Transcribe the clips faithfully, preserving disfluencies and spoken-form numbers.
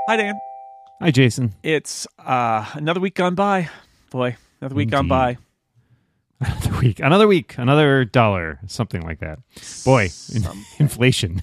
Hi, Dan. Hi, Jason. It's uh, another week gone by. Boy, another week Indeed. gone by. Another week, another week, another dollar, something like that. Boy, in- inflation.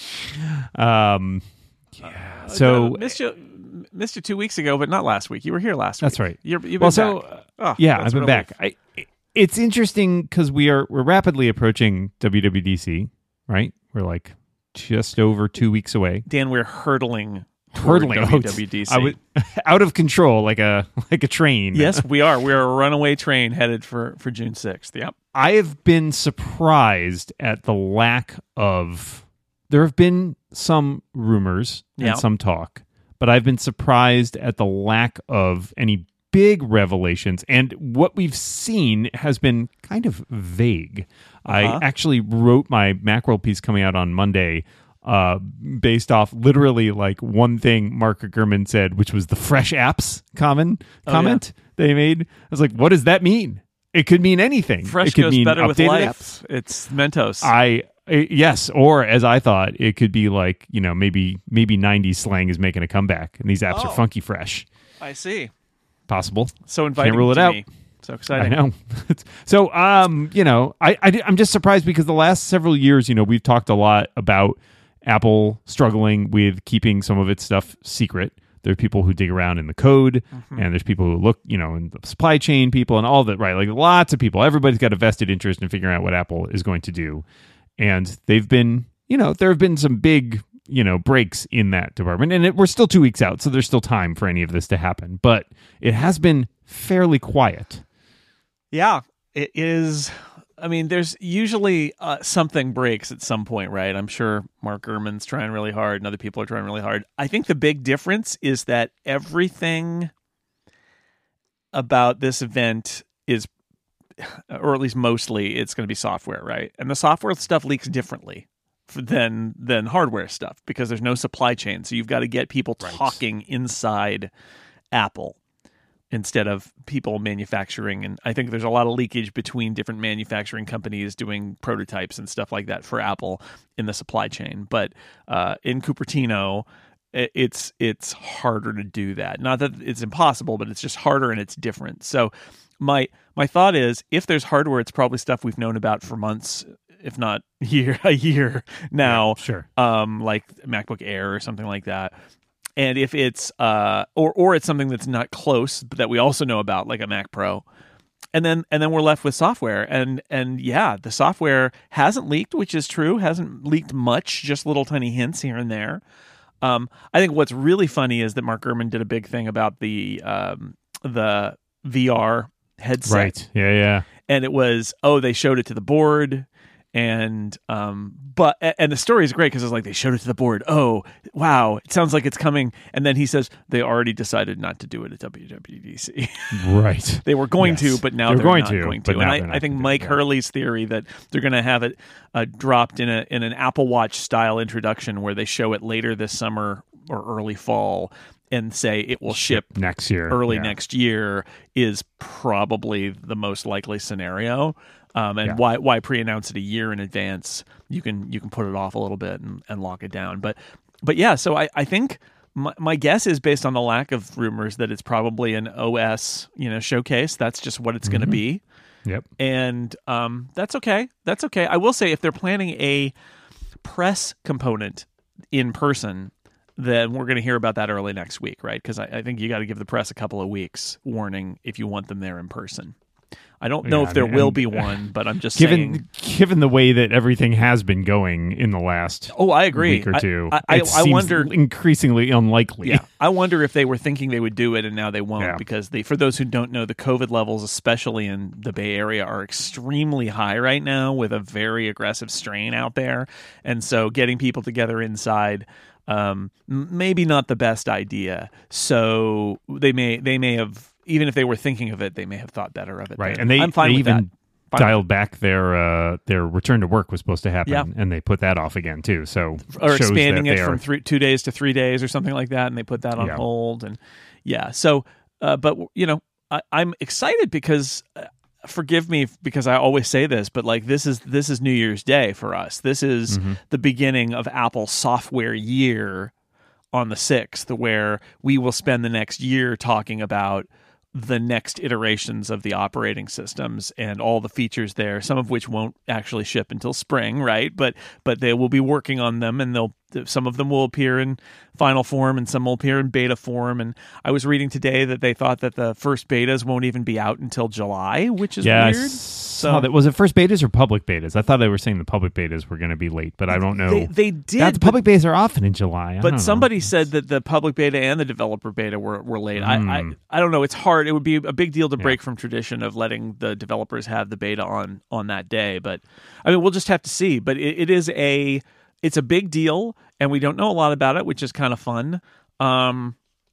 um, yeah. So uh, missed you, missed you two weeks ago, but not last week. You were here last that's week. right. You're, you've been well, back. so uh, oh, yeah, I've been relief. back. I, it's interesting because we are we're rapidly approaching W W D C, right? We're like just over two weeks away. Dan, we're hurtling. Hurtling W W D C. I would, out of control, like a like a train. Yes, we are. We're a runaway train headed for, for June sixth. Yep. I have been surprised at the lack of. There have been some rumors and Yeah. some talk, but I've been surprised at the lack of any big revelations. And what we've seen has been kind of vague. Uh-huh. I actually wrote my Macworld piece coming out on Monday. Uh, based off literally like one thing Mark Gurman said, which was the fresh apps common Oh, comment yeah. they made. I was like, what does that mean? It could mean anything. Fresh it could goes mean better with updated life. apps. It's Mentos. I I- yes, or as I thought, it could be like, you know, maybe maybe nineties slang is making a comeback, and these apps Oh. are funky fresh. I see. Possible. So inviting rule it to out. me. So exciting. I know. so, um, you know, I, I I'm just surprised because the last several years, you know, we've talked a lot about Apple struggling with keeping some of its stuff secret. There are people who dig around in the code, Mm-hmm. and there's people who look, you know, in the supply chain people and all that, right? Like lots of people. Everybody's got a vested interest in figuring out what Apple is going to do. And they've been, you know, there have been some big, you know, breaks in that department. And it, we're still two weeks out, so there's still time for any of this to happen. But it has been fairly quiet. Yeah, it is. I mean, there's usually uh, something breaks at some point, right? I'm sure Mark Gurman's trying really hard and other people are trying really hard. I think the big difference is that everything about this event is, or at least mostly, it's going to be software, right? And the software stuff leaks differently f- than than hardware stuff because there's no supply chain. So you've got to get people Right. talking inside Apple instead of people manufacturing. And I think there's a lot of leakage between different manufacturing companies doing prototypes and stuff like that for Apple in the supply chain. But uh, in Cupertino, i- it's it's harder to do that. Not that it's impossible, but it's just harder and it's different. So my my thought is, if there's hardware, it's probably stuff we've known about for months, if not year a year now. Yeah, sure. Um, like MacBook Air or something like that. And if it's uh or or it's something that's not close but that we also know about, like a Mac Pro, and then and then we're left with software, and and yeah, the software hasn't leaked, which is true, hasn't leaked much, just little tiny hints here and there. Um, I think what's really funny is that Mark Gurman did a big thing about the um the V R headset, Right. Yeah, yeah. and it was, oh, they showed it to the board. And um, but and the story is great because it's like they showed it to the board. Oh, wow! It sounds like it's coming. And then he says they already decided not to do it at W W D C. Right. They were going Yes. to, but now They're they're, going not to, going but to. now And they're I, not I think going to, Mike yeah. Hurley's theory that they're going to have it uh, dropped in a in an Apple Watch style introduction where they show it later this summer or early fall and say it will ship Next year. early yeah. next year is probably the most likely scenario. Um, and Yeah. why why pre-announce it a year in advance? You can you can put it off a little bit and, and lock it down. But but yeah, so I, I think my, my guess is, based on the lack of rumors, that it's probably an O S, you know, showcase. That's just what it's going to Mhm. be. Yep. And um, that's okay. That's okay. I will say, if they're planning a press component in person, then we're going to hear about that early next week, right? Because I, I think you got to give the press a couple of weeks warning if you want them there in person. I don't know Yeah, if there and- will and- be one, but I'm just Given saying. given the way that everything has been going in the last Oh, I agree. week or I- two, I, I, it I seems wonder. increasingly unlikely. Yeah, I wonder if they were thinking they would do it and now they won't, Yeah. because they, for those who don't know, the COVID levels, especially in the Bay Area, are extremely high right now with a very aggressive strain out there. And so getting people together inside, um, m- maybe not the best idea. So they may they may have, even if they were thinking of it, they may have thought better of it. Right. Then. And they, I'm fine they with even that. Fine. dialed back their uh, their return to work was supposed to happen, Yeah. and they put that off again too. So Or shows expanding that it they from are- three, two days to three days or something like that, and they put that on Yeah. hold. And yeah, so uh, but you know, I, I'm excited because. Uh, Forgive me because I always say this, but like this is this is New Year's Day for us. This is Mhm. the beginning of Apple software year on the sixth, where we will spend the next year talking about the next iterations of the operating systems and all the features there, some of which won't actually ship until spring, right? But but they will be working on them, and they'll some of them will appear in final form and some will appear in beta form. And I was reading today that they thought that the first betas won't even be out until July, which is yeah, weird. So that was it first betas or public betas? I thought they were saying the public betas were going to be late, but I don't know. They, they did. That, the public betas are often in July. I But don't somebody know. said that the public beta and the developer beta were, were late. Mm. I, I I don't know. It's hard. It would be a big deal to break yeah. from tradition of letting the developers have the beta on on that day. But I mean, we'll just have to see. But it, it is a it's a big deal, and we don't know a lot about it, which is kind of fun. Um,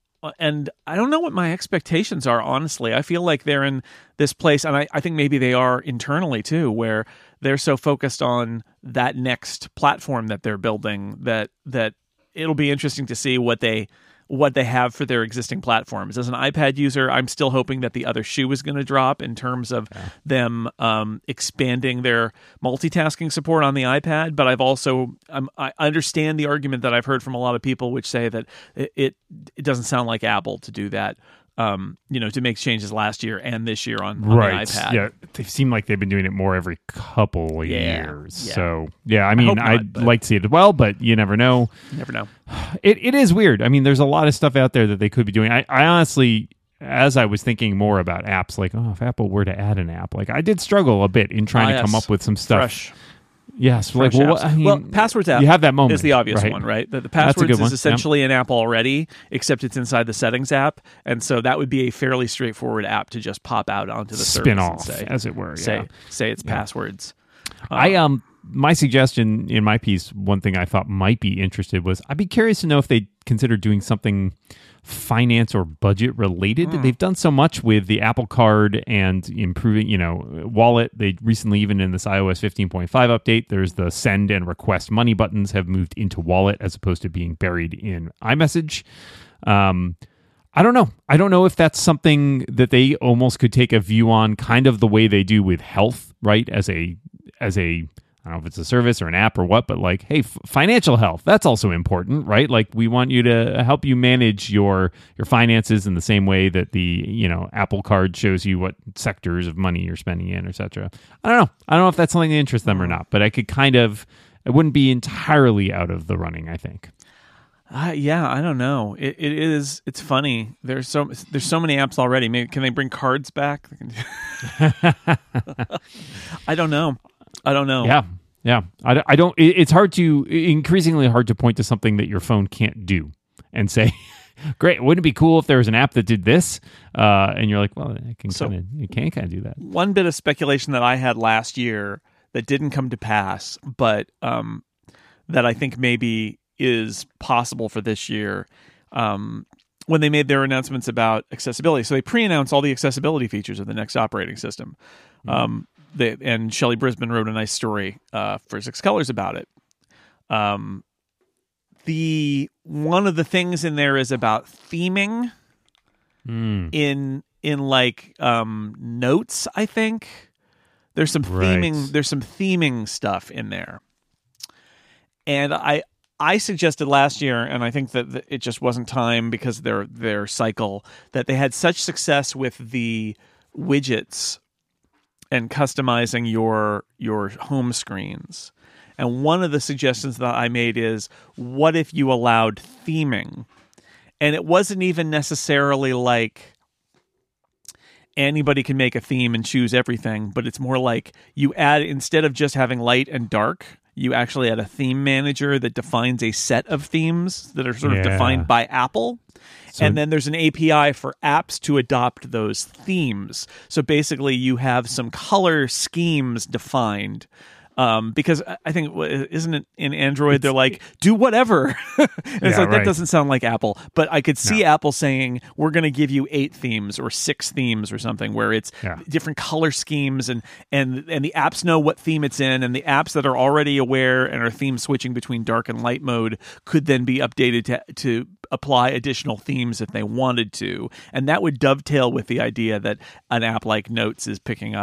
and I don't know what my expectations are, honestly. I feel like they're in this place, and I, I think maybe they are internally too, where they're so focused on that next platform that they're building that that it'll be interesting to see what they what they have for their existing platforms. As an iPad user, I'm still hoping that the other shoe is going to drop in terms of yeah. them um, expanding their multitasking support on the iPad. But I've also um, I understand the argument that I've heard from a lot of people, which say that it it, it doesn't sound like Apple to do that. Um, you know, to make changes last year and this year on, on right. the iPad. Yeah, they seem like they've been doing it more every couple of yeah. years. Yeah. So, yeah, I mean, I I'd like to see it as well, but you never know. You never know. It It is weird. I mean, there's a lot of stuff out there that they could be doing. I, I honestly, as I was thinking more about apps, like, oh, if Apple were to add an app, like I did struggle a bit in trying ah, to yes. come up with some stuff. Fresh. Yes, Fresh like well, what, I mean, well, Passwords app. You have that moment. Is the obvious right? one, right? The, the That's a Passwords good one. is essentially yep. an app already, except it's inside the Settings app, and so that would be a fairly straightforward app to just pop out onto the spin service off, and say, as it were. Say yeah. say it's yeah. Passwords. Uh, I um my suggestion in my piece, one thing I thought might be interested was I'd be curious to know if they consider doing something finance or budget related. Mm. They've done so much with the Apple Card and improving, you know, Wallet. They recently, even in this iOS fifteen point five update, there's the send and request money buttons have moved into Wallet as opposed to being buried in iMessage. Um, I don't know. I don't know if that's something that they almost could take a view on, kind of the way they do with health, right? As a as a I don't know if it's a service or an app or what, but like, hey, f- financial health, that's also important, right? Like we want you to help you manage your your finances in the same way that the, you know, Apple Card shows you what sectors of money you're spending in, et cetera. I don't know. I don't know if that's something that interests them or not, but I could kind of, it wouldn't be entirely out of the running, I think. Uh, yeah, I don't know. It it is. It's funny. There's so there's so many apps already. Maybe can they bring cards back? I don't know. I don't know. Yeah, yeah. I, I don't. It, it's hard to increasingly hard to point to something that your phone can't do and say, "Great, wouldn't it be cool if there was an app that did this?" Uh, and you're like, "Well, I can so, kind of, you can kind of do that." One bit of speculation that I had last year that didn't come to pass, but um, that I think maybe is possible for this year. Um, when they made their announcements about accessibility, so they pre-announced all the accessibility features of the next operating system. Mm-hmm. Um, they, and Shelley Brisbane wrote a nice story uh, for Six Colors about it. Um, the one of the things in there is about theming mm. in in like um, notes. I think there's some right. theming. There's some theming stuff in there, and I. I suggested last year, and I think that it just wasn't time because of their their cycle, that they had such success with the widgets and customizing your your home screens. And one of the suggestions that I made is, what if you allowed theming? And it wasn't even necessarily like anybody can make a theme and choose everything, but it's more like you add, instead of just having light and dark, you actually add a theme manager that defines a set of themes that are sort yeah. of defined by Apple. So, and then there's an A P I for apps to adopt those themes. So basically you have some color schemes defined. Um, because I think, isn't it in Android, they're like, do whatever. and it's yeah, like, right. that doesn't sound like Apple. But I could see no. Apple saying, we're going to give you eight themes or six themes or something, where it's yeah. different color schemes, and, and, and the apps know what theme it's in, and the apps that are already aware and are theme switching between dark and light mode could then be updated to, to apply additional themes if they wanted to. And that would dovetail with the idea that an app like Notes is picking up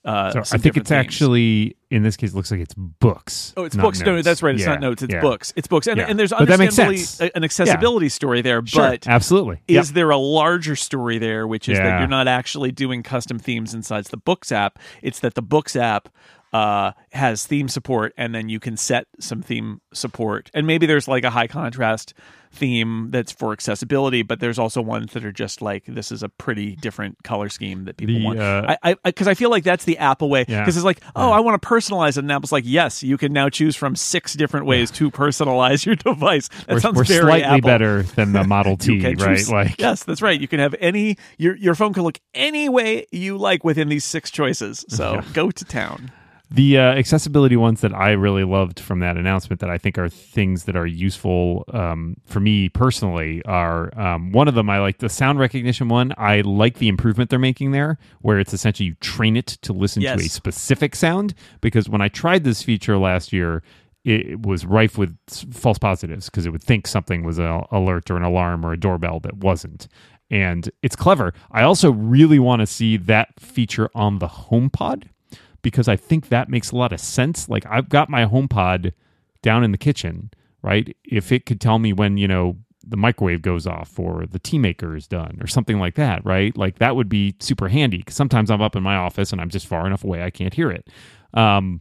Uh, So some I think different it's themes. actually, in this case, it looks like it's books. Oh, it's not books. No, notes. that's right. It's Yeah, not notes. It's yeah. books. It's books. And, Yeah. and there's But that makes understandably sense. a- an accessibility story there. Sure, But absolutely. is Yep. there a larger story there, which is that Yeah. you're not actually doing custom themes inside the Books app? It's that the Books app uh, has theme support, and then you can set some theme support. And maybe there's like a high contrast theme that's for accessibility, but there's also ones that are just like, this is a pretty different color scheme that people The, want. uh, I Because I, I feel like that's the Apple way. Yeah. Because it's like, oh, Yeah. I want to personalize it. And Apple's like, yes, you can now choose from six different ways to personalize your device. That we're sounds we're very slightly Apple. better than the Model You T, can right? choose- Like, yes, that's right. You can have any your your phone can look any way you like within these six choices. So Yeah. go to town. The uh, accessibility ones that I really loved from that announcement that I think are things that are useful um, for me personally are um, one of them. I like the sound recognition one. I like the improvement they're making there, where it's essentially you train it to listen Yes. to a specific sound. Because when I tried this feature last year, it was rife with s- false positives because it would think something was an alert or an alarm or a doorbell that wasn't. And it's clever. I also really want to see that feature on the HomePod, because I think that makes a lot of sense. Like, I've got my HomePod down in the kitchen, right? If it could tell me when, you know, the microwave goes off or the tea maker is done or something like that, right? Like, that would be super handy, because sometimes I'm up in my office and I'm just far enough away I can't hear it. Um,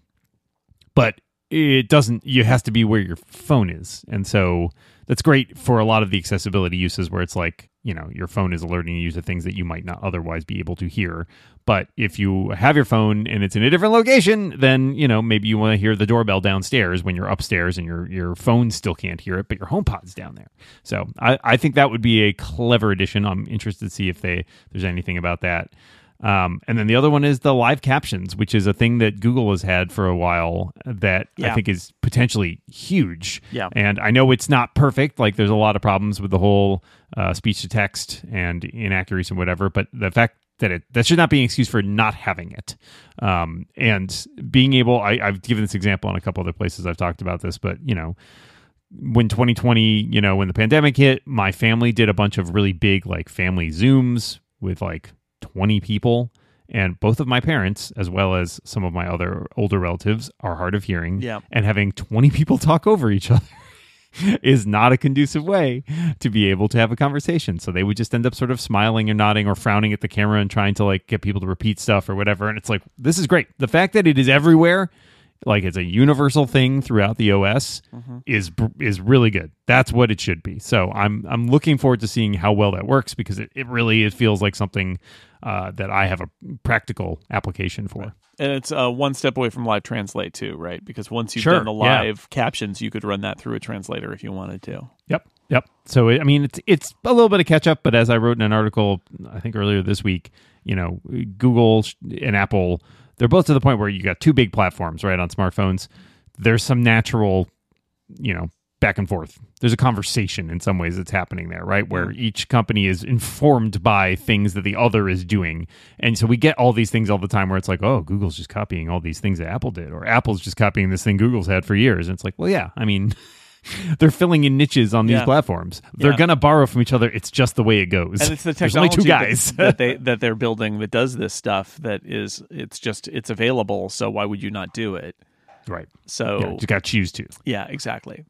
but it doesn't, it has to be where your phone is. And so that's great for a lot of the accessibility uses where it's like, you know, your phone is alerting you to things that you might not otherwise be able to hear. But if you have your phone and it's in a different location, then, you know, maybe you want to hear the doorbell downstairs when you're upstairs and your, your phone still can't hear it, but your HomePod's down there. So I, I think that would be a clever addition. I'm interested to see if they there's anything about that. Um, and then the other one is the live captions, which is a thing that Google has had for a while that Yeah. I think is potentially huge. Yeah. And I know it's not perfect. Like, there's a lot of problems with the whole uh, speech to text and inaccuracy and whatever. But the fact that it that should not be an excuse for not having it. Um, and being able, I, I've given this example on a couple other places I've talked about this, but, you know, when twenty twenty, you know, when the pandemic hit, my family did a bunch of really big, like, family Zooms with like twenty people, and both of my parents, as well as some of my other older relatives, are hard of hearing. Yeah. And having twenty people talk over each other is not a conducive way to be able to have a conversation. So they would just end up sort of smiling or nodding or frowning at the camera and trying to like get people to repeat stuff or whatever. And it's like, this is great. The fact that it is everywhere, like it's a universal thing throughout the O S, Mm-hmm. is is really good. That's what it should be. So I'm I'm looking forward to seeing how well that works, because it, it really it feels like something uh, that I have a practical application for. Right. And it's uh, one step away from live translate too, right? Because once you've Sure, done the yeah. live captions, you could run that through a translator if you wanted to. Yep. Yep. So, I mean, it's it's a little bit of catch up, but as I wrote in an article, I think earlier this week, you know, Google and Apple, they're both to the point where you got two big platforms, right, on smartphones. There's some natural, you know, back and forth. There's a conversation in some ways that's happening there, right? Where each company is informed by things that the other is doing. And so we get all these things all the time where it's like, oh, Google's just copying all these things that Apple did, or Apple's just copying this thing Google's had for years. And it's like, well, yeah, I mean, they're filling in niches on these Yeah. platforms. They're Yeah. going to borrow from each other. It's just the way it goes. And it's the There's only technology two guys. that, that they that they're building that does this stuff. That is, it's just it's available. So why would you not do it? Right. So Yeah, you got to choose to. yeah, exactly.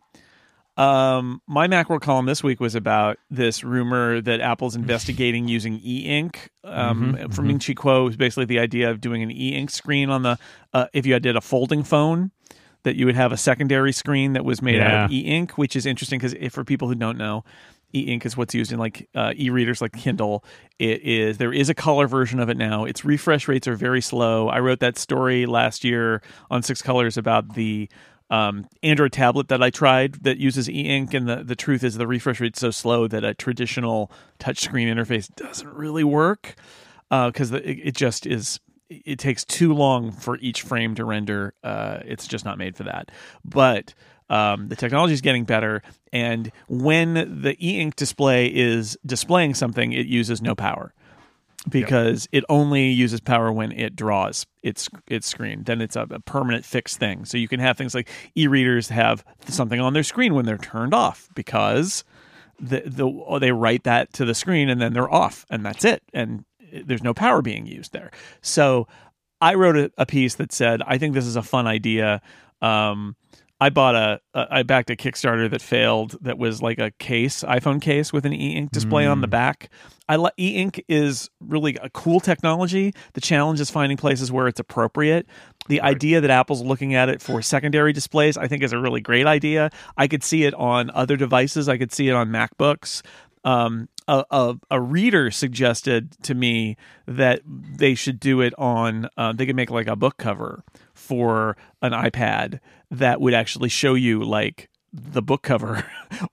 Um, my Macworld column this week was about this rumor that Apple's investigating using e-ink. Um, Mhm, from mhm. Ming Chi Kuo is basically the idea of doing an e-ink screen on the uh, if you did a folding phone, that you would have a secondary screen that was made out Yeah. of e-ink, which is interesting because for people who don't know, e-ink is what's used in like uh, e-readers like Kindle. It is there is a color version of it now. Its refresh rates are very slow. I wrote that story last year on Six Colors about the um, Android tablet that I tried that uses e-ink, and the, the truth is the refresh rate's so slow that a traditional touchscreen interface doesn't really work because uh, it, it just is. It takes too long for each frame to render. Uh, it's just not made for that. But um, the technology is getting better, and when the e-ink display is displaying something, it uses no power because it only uses power when it draws its its screen. Then it's a, a permanent fixed thing. So you can have things like e-readers have something on their screen when they're turned off because the the they write that to the screen and then they're off, and that's it. And there's no power being used there. So I wrote a, a piece that said, I think this is a fun idea. Um, I bought a, a, I backed a Kickstarter that failed that was like a case, iPhone case with an e-ink display mm. on the back. I li- e-ink is really a cool technology. The challenge is finding places where it's appropriate. The right. idea that Apple's looking at it for secondary displays, I think is a really great idea. I could see it on other devices. I could see it on MacBooks. Um, a, a, a reader suggested to me that they should do it on, uh, they could make like a book cover for an iPad that would actually show you like the book cover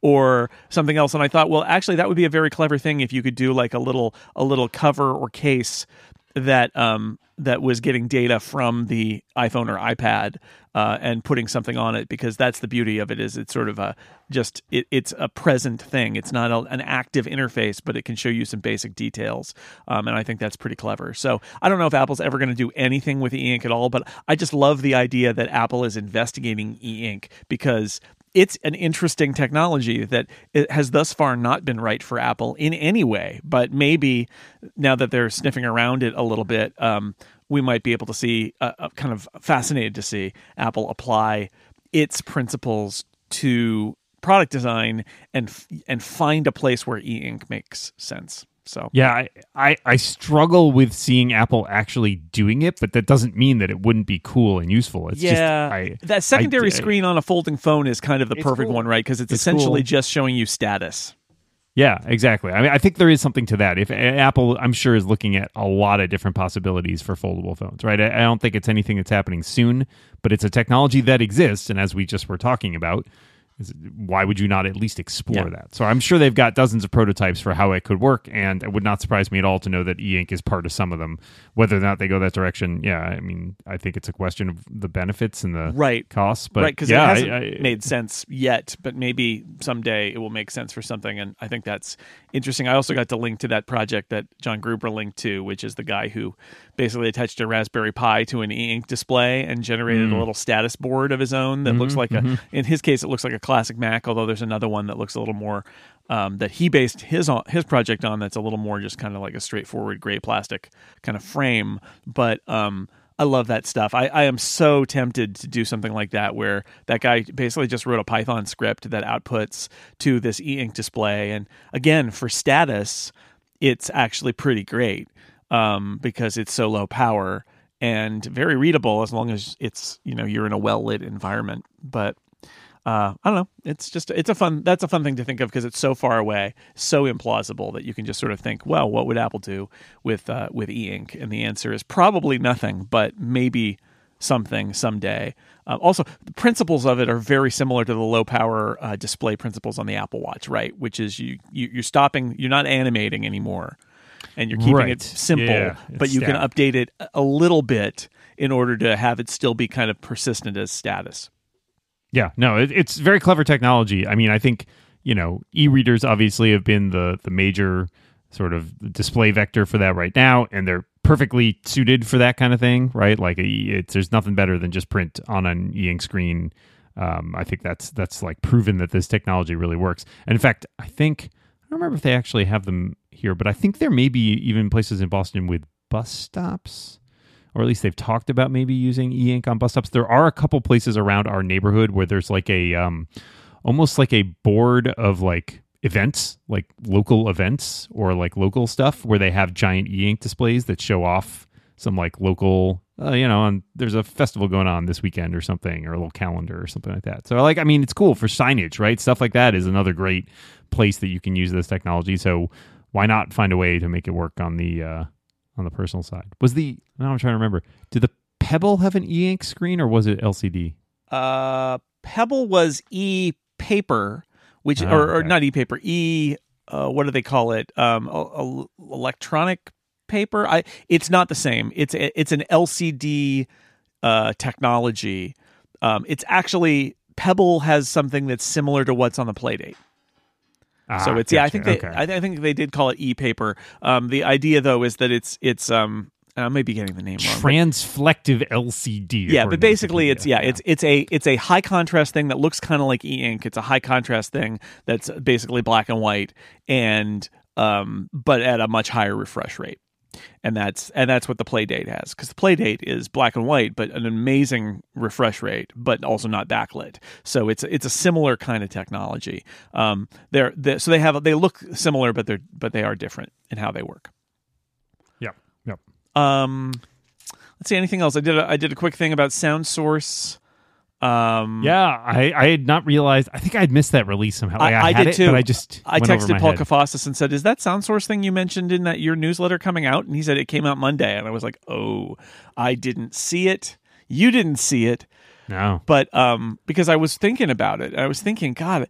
or something else. And I thought, well, actually that would be a very clever thing if you could do like a little, a little cover or case that, um, that was getting data from the iPhone or iPad uh, and putting something on it, because that's the beauty of it, is it's sort of a just it, it's a present thing. It's not a, an active interface, but it can show you some basic details. Um, and I think that's pretty clever. So I don't know if Apple's ever going to do anything with e-ink at all, but I just love the idea that Apple is investigating e-ink, because it's an interesting technology that it has thus far not been right for Apple in any way. But maybe now that they're sniffing around it a little bit, um, we might be able to see, uh, uh, kind of fascinated to see Apple apply its principles to product design and and find a place where e-ink makes sense. So yeah, I, I, I struggle with seeing Apple actually doing it, but that doesn't mean that it wouldn't be cool and useful. It's yeah, just, I, that secondary I, screen on a folding phone is kind of the perfect cool. one, right? Because it's, it's essentially cool. just showing you status. Yeah, exactly. I mean, I think there is something to that. If Apple, I'm sure, is looking at a lot of different possibilities for foldable phones, right? I, I don't think it's anything that's happening soon, but it's a technology that exists, and as we just were talking about, why would you not at least explore yeah. that? So I'm sure they've got dozens of prototypes for how it could work, and it would not surprise me at all to know that e-ink is part of some of them. Whether or not they go that direction, yeah, I mean, I think it's a question of the benefits and the right. costs. But right, because yeah, it hasn't I, I, made sense yet, but maybe someday it will make sense for something, and I think that's interesting. I also got to link to that project that John Gruber linked to, which is the guy who basically attached a Raspberry Pi to an e-ink display and generated mm. a little status board of his own that mm-hmm, looks like mm-hmm. a, in his case, it looks like a classic Mac, although there's another one that looks a little more, um, that he based his on, his project on, that's a little more just kind of like a straightforward gray plastic kind of frame. But um, I love that stuff. I, I am so tempted to do something like that, where that guy basically just wrote a Python script that outputs to this e-ink display. And again, for status, it's actually pretty great um, because it's so low power and very readable, as long as it's, you know, you're in a well-lit environment. But Uh, I don't know. It's just, it's a fun, that's a fun thing to think of, because it's so far away, so implausible, that you can just sort of think, well, what would Apple do with, uh, with e-ink? And the answer is probably nothing, but maybe something someday. Uh, also, the principles of it are very similar to the low power uh, display principles on the Apple Watch, right? Which is you, you, you're stopping, you're not animating anymore, and you're keeping right. it simple, yeah, but you static. can update it a little bit in order to have it still be kind of persistent as status. Yeah, no, it, it's very clever technology. I mean, I think, you know, e-readers obviously have been the the major sort of display vector for that right now, and they're perfectly suited for that kind of thing, right? Like, it's, there's nothing better than just print on an e-ink screen. Um, I think that's that's like proven that this technology really works. And in fact, I think, I don't remember if they actually have them here, but I think there may be even places in Boston with bus stops, or at least they've talked about maybe using e-ink on bus stops. There are a couple places around our neighborhood where there's like a, um, almost like a board of like events, like local events or like local stuff, where they have giant e-ink displays that show off some like local, uh, you know, and there's a festival going on this weekend or something, or a little calendar or something like that. So like, I mean, it's cool for signage, right? Stuff like that is another great place that you can use this technology. So why not find a way to make it work on the, uh, on the personal side? Was the, now I'm trying to remember, did the Pebble have an e-ink screen, or was it L C D? Uh, Pebble was e-paper, which, Oh, or, or okay. not e-paper, e, uh, what do they call it? Um, a, a, electronic paper. I, it's not the same. It's, it's an L C D, uh, technology. Um, it's actually, Pebble has something that's similar to what's on the Playdate. Ah, so it's gotcha. yeah, I think they okay. I, I think they did call it e-paper. Um, the idea though is that it's it's um I may be getting the name wrong. Transflective L C D. Yeah, but basically Wikipedia. it's yeah, yeah, it's it's a it's a high contrast thing that looks kind of like e-ink. It's a high contrast thing that's basically black and white, and um but at a much higher refresh rate. And that's and that's what the Playdate has, because the Playdate is black and white, but an amazing refresh rate, but also not backlit. So it's it's a similar kind of technology. Um, they're, they're so they have they look similar, but they're but they are different in how they work. Yep. Yep. Um, let's see, anything else? I did a, I did a quick thing about SoundSource. Um, yeah, I, I had not realized. I think I'd missed that release somehow. Like, I, I, I had did it, too. But I just I went texted over my Paul head. Kafasas and said, "Is that SoundSource thing you mentioned in that your newsletter coming out?" And he said it came out Monday, and I was like, "Oh, I didn't see it. You didn't see it." No, but um, because I was thinking about it, I was thinking, God,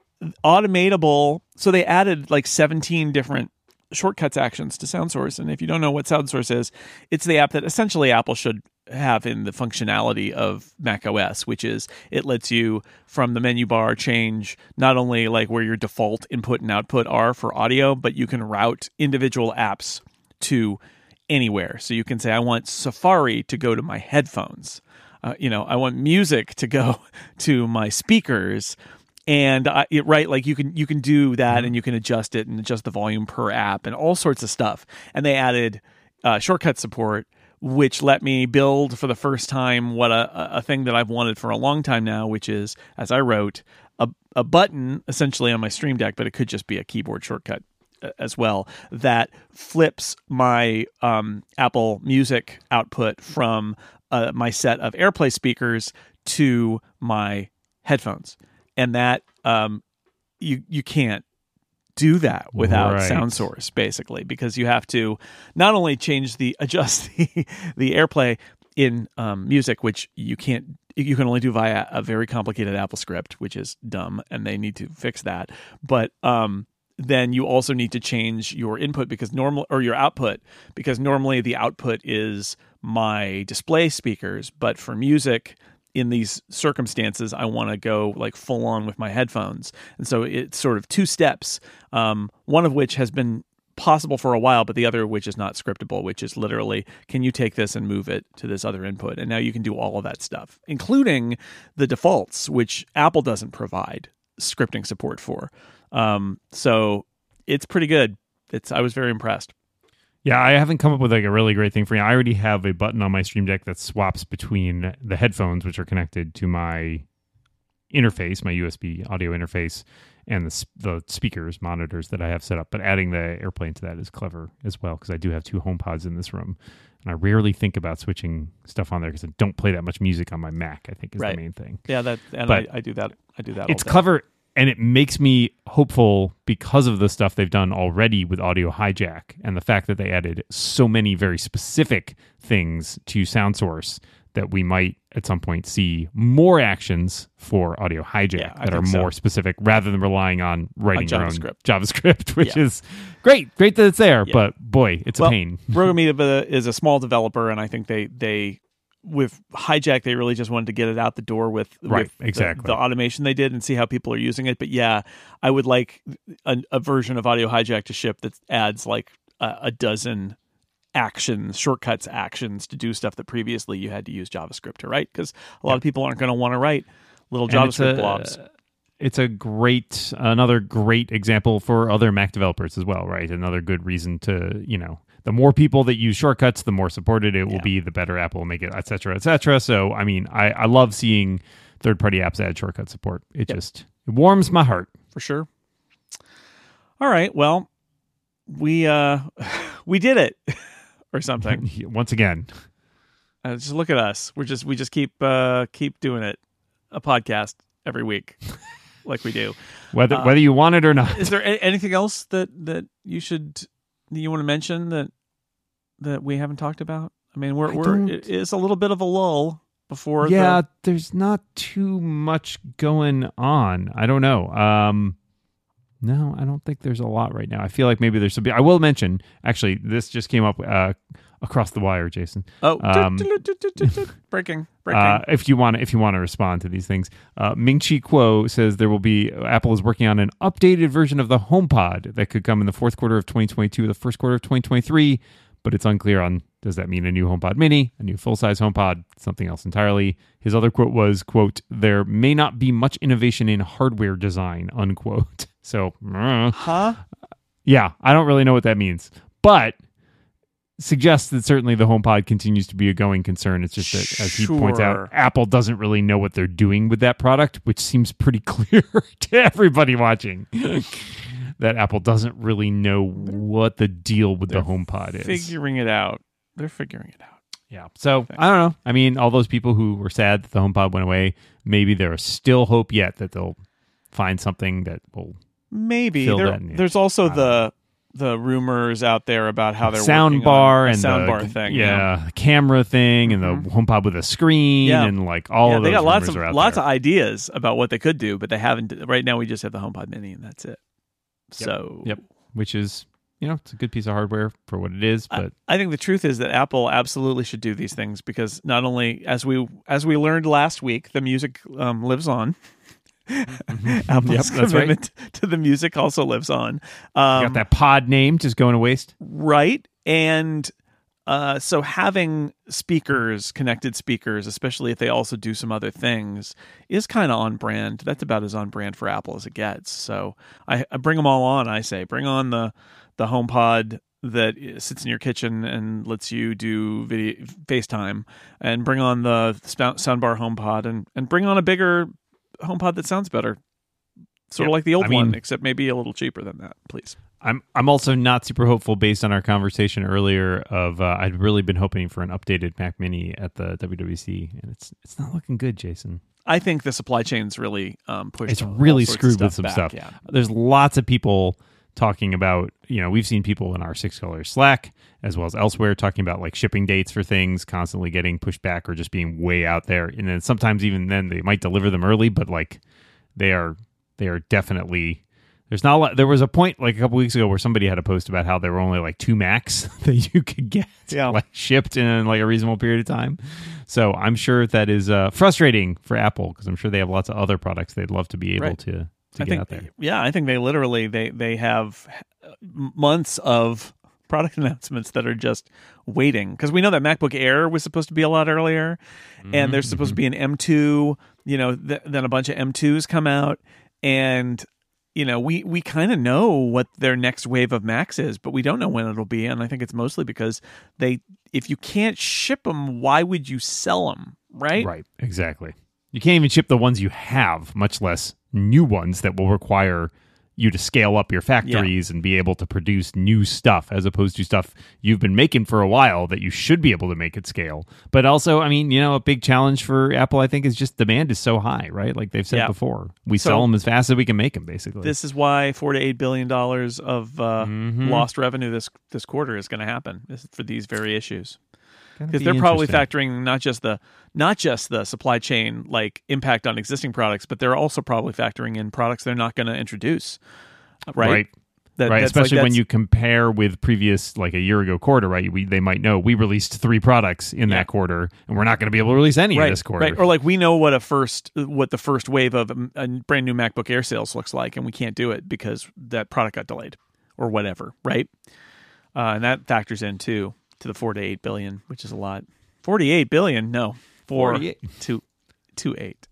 automatable. So they added like seventeen different shortcuts actions to SoundSource, and if you don't know what SoundSource is, it's the app that essentially Apple should have in the functionality of macOS, which is it lets you from the menu bar change not only like where your default input and output are for audio, but you can route individual apps to anywhere. So you can say, I want Safari to go to my headphones. Uh, you know, I want music to go to my speakers. And I, it, right, like you can you can do that, mm-hmm. and you can adjust it and adjust the volume per app and all sorts of stuff. And they added uh, shortcut support, which let me build for the first time what a, a thing that I've wanted for a long time now, which is, as I wrote, a, a button essentially on my Stream Deck, but it could just be a keyboard shortcut as well, that flips my um, Apple Music output from uh, my set of AirPlay speakers to my headphones. And that um, you you can't do that without right. SoundSource, basically, because you have to not only change the adjust the, the AirPlay in um, music, which you can't you can only do via a very complicated Apple script, which is dumb, and they need to fix that. But um, then you also need to change your input because normal or your output because normally the output is my display speakers, but for music, in these circumstances, I want to go like full on with my headphones. And so it's sort of two steps, um, one of which has been possible for a while, but the other of which is not scriptable, which is literally, can you take this and move it to this other input? And now you can do all of that stuff, including the defaults, which Apple doesn't provide scripting support for. Um, so it's pretty good. It's I was very impressed. Yeah, I haven't come up with like a really great thing for you. I already have a button on my Stream Deck that swaps between the headphones, which are connected to my interface, my U S B audio interface, and the the speakers, monitors that I have set up. But adding the AirPlay into that is clever as well, because I do have two HomePods in this room. And I rarely think about switching stuff on there because I don't play that much music on my Mac, I think is right. the main thing. Yeah, that and but I, I do that. I do that. It's all day. clever. And it makes me hopeful because of the stuff they've done already with Audio Hijack and the fact that they added so many very specific things to SoundSource that we might at some point see more actions for Audio Hijack yeah, that are more so. specific rather than relying on writing on your own JavaScript. JavaScript, which yeah. is great. Great that it's there, yeah. but boy, it's well, a pain. Rogamita is a small developer, and I think they they with Hijack, they really just wanted to get it out the door with, right, with exactly. the, the automation they did and see how people are using it. But yeah, I would like a, a version of Audio Hijack to ship that adds like a, a dozen actions, shortcuts actions to do stuff that previously you had to use JavaScript to write, because a lot yeah. of people aren't going to want to write little And JavaScript it's a, blobs. It's a great, another great example for other Mac developers as well, right? Another good reason to, you know, the more people that use shortcuts, the more supported it will yeah. be, the better Apple will make it, et cetera, et cetera. So, I mean, I, I love seeing third-party apps add shortcut support. It yep. just it warms my heart. For sure. All right, well, we uh, we did it, or something. Once again, uh, just look at us. We're just we just keep uh, keep doing it, a podcast every week, like we do, whether uh, whether you want it or not. Is there a- anything else that that you should? You want to mention that that we haven't talked about? I mean, we're I we're don't... it is a little bit of a lull before. Yeah, the... there's not too much going on. I don't know. Um, no, I don't think there's a lot right now. I feel like maybe there's some. I will mention actually, this just came up uh, across the wire, Jason. Oh, um, breaking, breaking. Uh, if you want, if you want to respond to these things, uh, Ming Chi Kuo says there will be Apple is working on an updated version of the HomePod that could come in the fourth quarter of twenty twenty-two, the first quarter of twenty twenty-three, but it's unclear on does that mean a new HomePod Mini, a new full size HomePod, something else entirely. His other quote was, "quote There may not be much innovation in hardware design," unquote. So, uh, huh? Yeah, I don't really know what that means, but suggests that certainly the HomePod continues to be a going concern. It's just that, as he points out, Sure. Apple doesn't really know what they're doing with that product, which seems pretty clear to everybody watching. That Apple doesn't really know what the deal with the HomePod is. Figuring it out. They're figuring it out. Yeah. So I don't know. I mean, all those people who were sad that the HomePod went away, maybe there is still hope yet that they'll find something that will Maybe fill there, that need. there's also I don't the the rumors out there about how they're sound working bar on a and sound the bar thing. yeah, the camera thing and Mhm. the HomePod with a screen Yeah. and like all yeah, of they those got lots rumors of are out lots there. of ideas about what they could do, but they haven't. Right now, we just have the HomePod Mini, and that's it. So, Yep. Which is, you know, it's a good piece of hardware for what it is, but I think the truth is that Apple absolutely should do these things because not only, as we as we learned last week, the music um, lives on. Apple's Yep, that's right. commitment to the music also lives on. you Um, got that pod name just going to waste. right, and uh, so having speakers, connected speakers, especially if they also do some other things, is kind of on brand. That's about as on brand for Apple as it gets. So I, I bring them all on. I say, bring on the the HomePod that sits in your kitchen and lets you do video FaceTime, and bring on the sp- soundbar HomePod, and and bring on a bigger HomePod that sounds better, sort Yep. of like the old I mean- one, except maybe a little cheaper than that. Please. I'm I'm also not super hopeful based on our conversation earlier of uh, I'd really been hoping for an updated Mac Mini at the W W C, and it's it's not looking good, Jason. I think the supply chain's really um, pushed. It's all really sorts of screwed with some back, stuff. Yeah. There's lots of people talking about, you know, we've seen people in our Six Color Slack as well as elsewhere talking about like shipping dates for things constantly getting pushed back or just being way out there. And then sometimes even then they might deliver them early, but like they are they are definitely there's not a lot. There was a point like a couple weeks ago where somebody had a post about how there were only like two Macs that you could get Yeah. like shipped in like a reasonable period of time. So I'm sure that is uh, frustrating for Apple because I'm sure they have lots of other products they'd love to be able Right. to to I get think, out there. Yeah, I think they literally they they have months of product announcements that are just waiting because we know that MacBook Air was supposed to be a lot earlier, and there's supposed to be an M two. You know, th- then a bunch of M twos come out, and you know we we kind of know what their next wave of Macs is, but we don't know when it'll be. And I think it's mostly because they if you can't ship them, why would you sell them? Right? Right, exactly. You can't even ship the ones you have, much less new ones that will require you to scale up your factories and be able to produce new stuff as opposed to stuff you've been making for a while that you should be able to make at scale. But also, I mean, you know, a big challenge for Apple, I think, is just demand is so high, right? Like they've said Yeah. before. We So- sell them as fast as we can make them, basically. This is why four to eight billion dollars of uh, Mhm. lost revenue this this quarter is going to happen this, for these very issues. Gonna Because be they're probably interesting. factoring not just the not just the supply chain like impact on existing products, but they're also probably factoring in products they're not going to introduce. Right, Right. That- right, that's especially like- when that's- you compare with previous, like a year ago quarter, right? We they might know we released three products in Yeah. that quarter, and we're not going to be able to release any right, in this quarter. right, or like we know what a first what the first wave of a, a brand new MacBook Air sales looks like, and we can't do it because that product got delayed or whatever, right? Uh, and that factors in too to the four to eight billion, which is a lot. Forty-eight billion, no, four forty-eight. to to eight.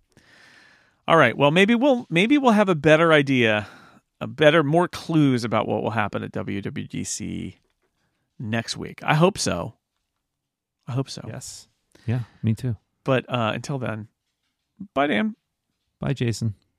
All right, well maybe we'll maybe we'll have a better idea. A better, more clues about what will happen at W W D C next week. I hope so. I hope so. Yes. Yeah, me too. But uh, until then, bye, Dan. Bye, Jason.